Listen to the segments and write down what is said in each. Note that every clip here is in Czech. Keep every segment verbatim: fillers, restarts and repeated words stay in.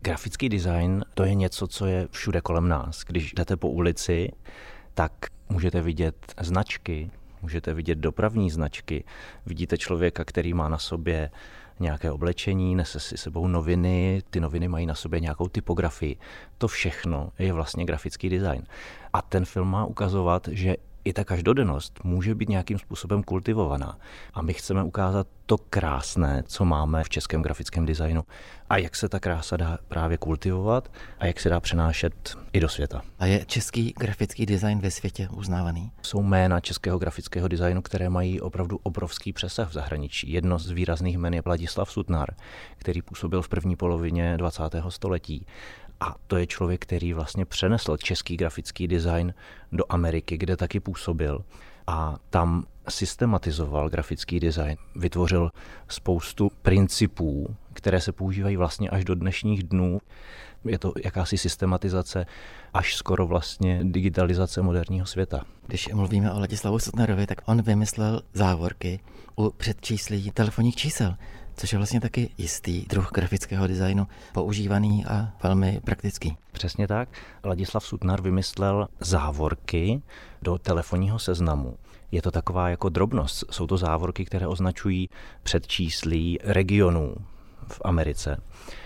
Grafický design to je něco, co je všude kolem nás. Když jdete po ulici, tak můžete vidět značky, můžete vidět dopravní značky, vidíte člověka, který má na sobě nějaké oblečení, nese si sebou noviny, ty noviny mají na sobě nějakou typografii. To všechno je vlastně grafický design. A ten film má ukazovat, že i ta každodennost může být nějakým způsobem kultivovaná. A my chceme ukázat to krásné, co máme v českém grafickém designu a jak se ta krása dá právě kultivovat a jak se dá přenášet i do světa. A je český grafický design ve světě uznávaný? Jsou jména českého grafického designu, které mají opravdu obrovský přesah v zahraničí. Jedno z výrazných jmen je Ladislav Sutnar, který působil v první polovině dvacátého století. A to je člověk, který vlastně přenesl český grafický design do Ameriky, kde taky působil. A tam systematizoval grafický design, vytvořil spoustu principů, které se používají vlastně až do dnešních dnů. Je to jakási systematizace, až skoro vlastně digitalizace moderního světa. Když mluvíme o Ladislavu Sutnarovi, tak on vymyslel závorky u předčíslí telefonních čísel, což je vlastně taky jistý druh grafického designu, používaný a velmi praktický. Přesně tak. Ladislav Sutnar vymyslel závorky do telefonního seznamu. Je to taková jako drobnost. Jsou to závorky, které označují předčíslí regionů v Americe.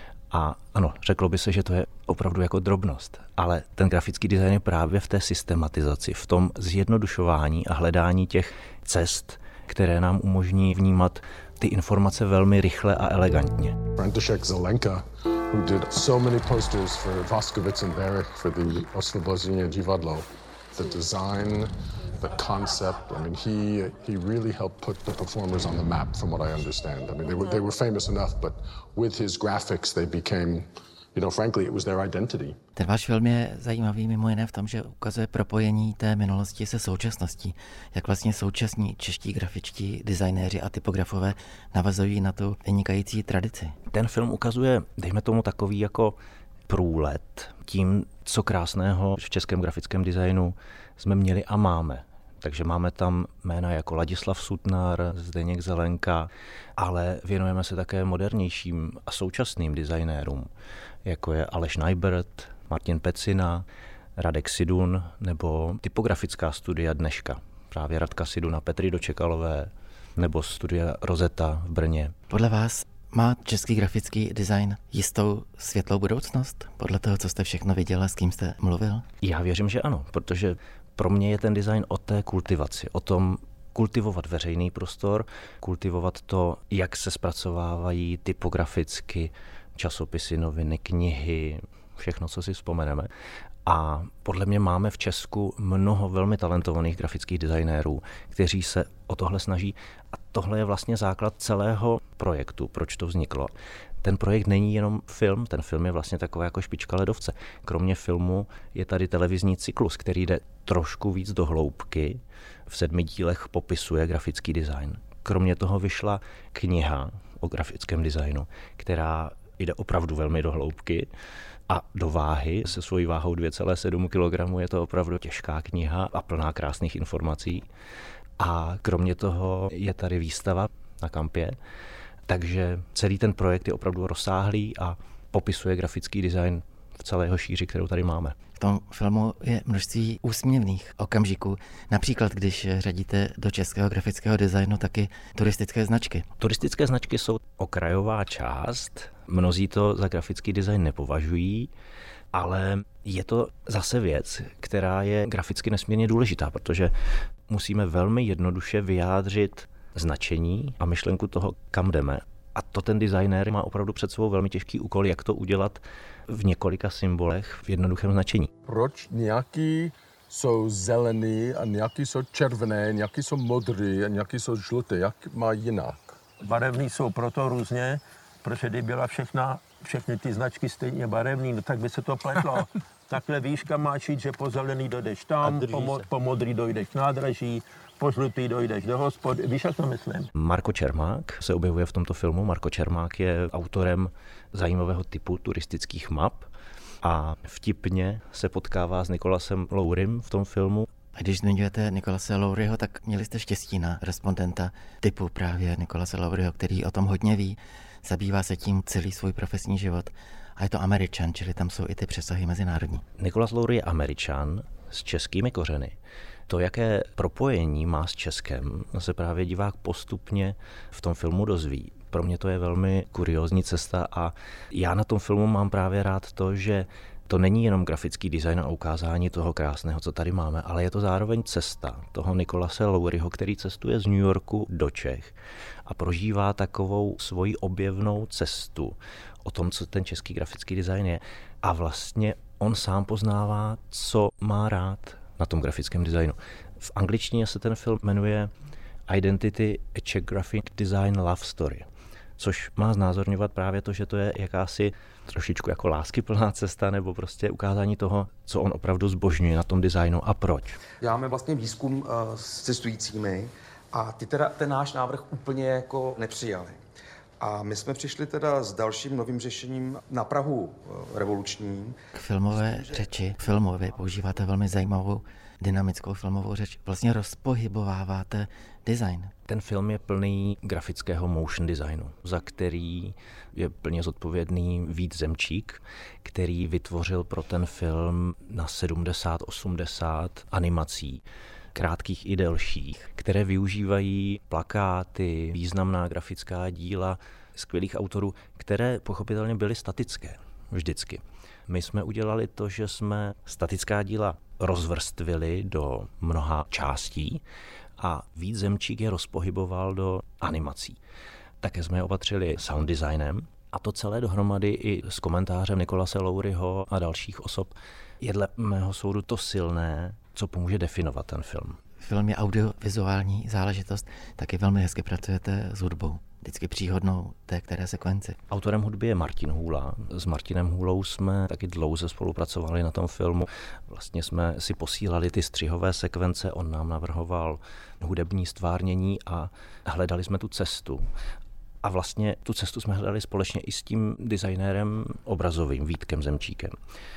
A ano, řeklo by se, že to je opravdu jako drobnost, ale ten grafický design je právě v té systematizaci, v tom zjednodušování a hledání těch cest, které nám umožní vnímat ty informace velmi rychle a elegantně. František Zelenka, who did so many posters for Voskovec and Berich for the Osvobození divadlo, the design, the concept, I mean, he he really helped put the performers on the map, from what I understand. I mean, they were they were famous enough, but with his graphics, they became, you know, frankly, it was their identity. Ten váš film je zajímavý mimo jiné v tom, že ukazuje propojení té minulosti se současností. Jak vlastně současní čeští grafičtí designéři a typografové navazují na tu vynikající tradici. Ten film ukazuje, dejme tomu, takový jako průlet tím, co krásného v českém grafickém designu jsme měli a máme. Takže máme tam jména jako Ladislav Sutnar, Zdeněk Zelenka, ale věnujeme se také modernějším a současným designérům, jako je Aleš Najbert, Martin Pecina, Radek Sidun nebo typografická studia dneška. Právě Radka Siduna, Petry Dočekalové nebo studia Rosetta v Brně. Podle vás má český grafický design jistou světlou budoucnost? Podle toho, co jste všechno viděl a s kým jste mluvil? Já věřím, že ano, protože pro mě je ten design o té kultivaci, o tom kultivovat veřejný prostor, kultivovat to, jak se zpracovávají typograficky časopisy, noviny, knihy, všechno, co si vzpomeneme. A podle mě máme v Česku mnoho velmi talentovaných grafických designérů, kteří se o tohle snaží. A tohle je vlastně základ celého projektu, proč to vzniklo. Ten projekt není jenom film, ten film je vlastně taková jako špička ledovce. Kromě filmu je tady televizní cyklus, který jde trošku víc do hloubky. V sedmi dílech popisuje grafický design. Kromě toho vyšla kniha o grafickém designu, která jde opravdu velmi do hloubky a do váhy. Se svojí váhou dvě celé sedm kilogramů je to opravdu těžká kniha a plná krásných informací. A kromě toho je tady výstava na kampě, takže celý ten projekt je opravdu rozsáhlý a popisuje grafický design v celé jeho šíři, kterou tady máme. V tom filmu je množství úsměvných okamžiků. Například, když řadíte do českého grafického designu taky turistické značky. Turistické značky jsou okrajová část. Mnozí to za grafický design nepovažují, ale je to zase věc, která je graficky nesmírně důležitá, protože musíme velmi jednoduše vyjádřit značení a myšlenku toho, kam jdeme. A to ten designér má opravdu před sebou velmi těžký úkol, jak to udělat v několika symbolech v jednoduchém značení. Proč nějaký jsou zelený a nějaký jsou červené, nějaký jsou modrý a nějaký jsou žluté? Jak má jinak? Barevný jsou proto různě, protože kdyby byla všechna, všechny ty značky stejně barevný, no tak by se to pletlo. Takhle víš, kam máš jít, že po zelený dojdeš tam, po, mo- po modrý dojdeš k nádraží, po žlutý dojdeš do hospod. Víš, jak to myslím? Marko Čermák se objevuje v tomto filmu. Marko Čermák je autorem zajímavého typu turistických map a vtipně se potkává s Nicolasem Lourym v tom filmu. A když zmiňujete Nicolase Lowryho, tak měli jste štěstí na respondenta typu právě Nicolase Lowryho, který o tom hodně ví, zabývá se tím celý svůj profesní život. A A je to Američan, čili tam jsou i ty přesahy mezinárodní. Nicolas Lowry je Američan s českými kořeny. To, jaké propojení má s Českem, se právě divák postupně v tom filmu dozví. Pro mě to je velmi kuriózní cesta a já na tom filmu mám právě rád to, že to není jenom grafický design a ukázání toho krásného, co tady máme, ale je to zároveň cesta toho Nicolase Lowryho, který cestuje z New Yorku do Čech a prožívá takovou svoji objevnou cestu o tom, co ten český grafický design je. A vlastně on sám poznává, co má rád na tom grafickém designu. V angličtině se ten film jmenuje Identity, a Czech Graphic Design Love Story, což má znázorňovat právě to, že to je jakási trošičku jako láskyplná cesta nebo prostě ukázání toho, co on opravdu zbožňuje na tom designu a proč. Děláme vlastně výzkum uh, s cestujícími a ty teda ten náš návrh úplně jako nepřijali. A my jsme přišli teda s dalším novým řešením na Prahu uh, revolučním. K filmové řeči, filmu vy používáte velmi zajímavou dynamickou filmovou řeč. Vlastně rozpohybováváte design. Ten film je plný grafického motion designu, za který je plně zodpovědný Vít Zemčík, který vytvořil pro ten film na sedmdesát osmdesát animací, krátkých i delších, které využívají plakáty, významná grafická díla skvělých autorů, které pochopitelně byly statické vždycky. My jsme udělali to, že jsme statická díla rozvrstvili do mnoha částí a Vít Zemčík je rozpohyboval do animací. Také jsme je opatřili sound designem a to celé dohromady i s komentářem Nicolase Lowryho a dalších osob je dle mého soudu to silné, co pomůže definovat ten film. Film je audiovizuální záležitost, taky velmi hezky pracujete s hudbou. Vždycky příhodnou té které sekvenci. Autorem hudby je Martin Hůla. S Martinem Hůlou jsme taky dlouze spolupracovali na tom filmu. Vlastně jsme si posílali ty střihové sekvence, on nám navrhoval hudební stvárnění a hledali jsme tu cestu. A vlastně tu cestu jsme hledali společně i s tím designérem obrazovým, Vítkem Zemčíkem.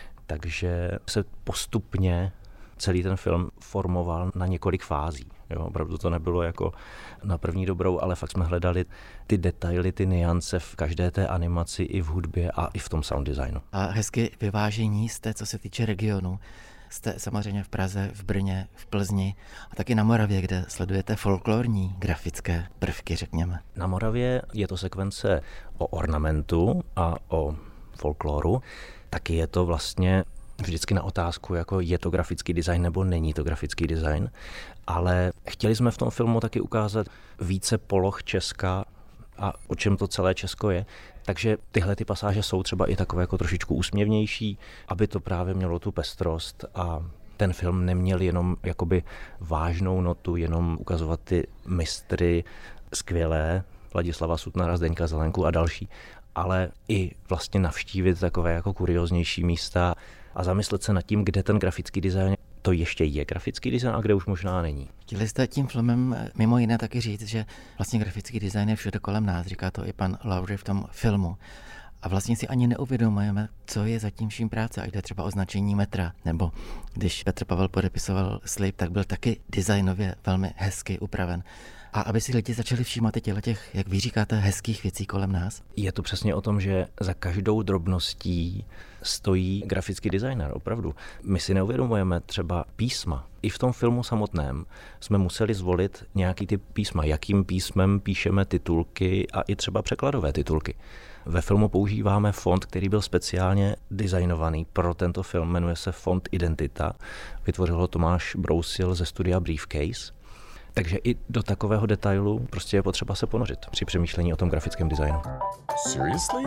Takže se postupně celý ten film formoval na několik fází. Jo, opravdu to nebylo jako na první dobrou, ale fakt jsme hledali ty detaily, ty nuance v každé té animaci i v hudbě a i v tom sound designu. A hezky vyvážení jste, co se týče regionu. Jste samozřejmě v Praze, v Brně, v Plzni a taky na Moravě, kde sledujete folklorní grafické prvky, řekněme. Na Moravě je to sekvence o ornamentu a o folkloru. Taky je to vlastně vždycky na otázku, jako je to grafický design nebo není to grafický design, ale chtěli jsme v tom filmu taky ukázat více poloh Česka a o čem to celé Česko je. Takže tyhle ty pasáže jsou třeba i takové jako trošičku úsměvnější, aby to právě mělo tu pestrost a ten film neměl jenom jakoby vážnou notu, jenom ukazovat ty mistry skvělé, Ladislava Sutnara, Zdeňka Zelenku a další, ale i vlastně navštívit takové jako kurióznější místa a zamyslet se nad tím, kde ten grafický design to ještě je grafický design a kde už možná není. Chtěli jste tím filmem mimo jiné taky říct, že vlastně grafický design je všude kolem nás, říká to i pan Lowry v tom filmu. A vlastně si ani neuvědomujeme, co je zatím vším práce, a jde třeba o značení metra, nebo když Petr Pavel podepisoval slib, tak byl taky designově velmi hezky upraven. A aby si lidi začali všímat těch, jak vy říkáte, hezkých věcí kolem nás? Je to přesně o tom, že za každou drobností stojí grafický designer, opravdu. My si neuvědomujeme třeba písma. I v tom filmu samotném jsme museli zvolit nějaký typ písma, jakým písmem píšeme titulky a i třeba překladové titulky. Ve filmu používáme font, který byl speciálně designovaný pro tento film, jmenuje se font Identita. Vytvořil ho Tomáš Brousil ze studia Briefcase. Takže i do takového detailu prostě je potřeba se ponořit při přemýšlení o tom grafickém designu. Seriously?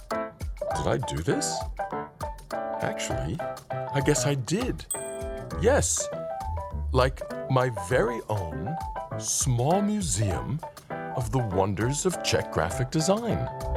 Did I do this? Actually, I guess I did. Yes. Like my very own small museum of the wonders of Czech graphic design.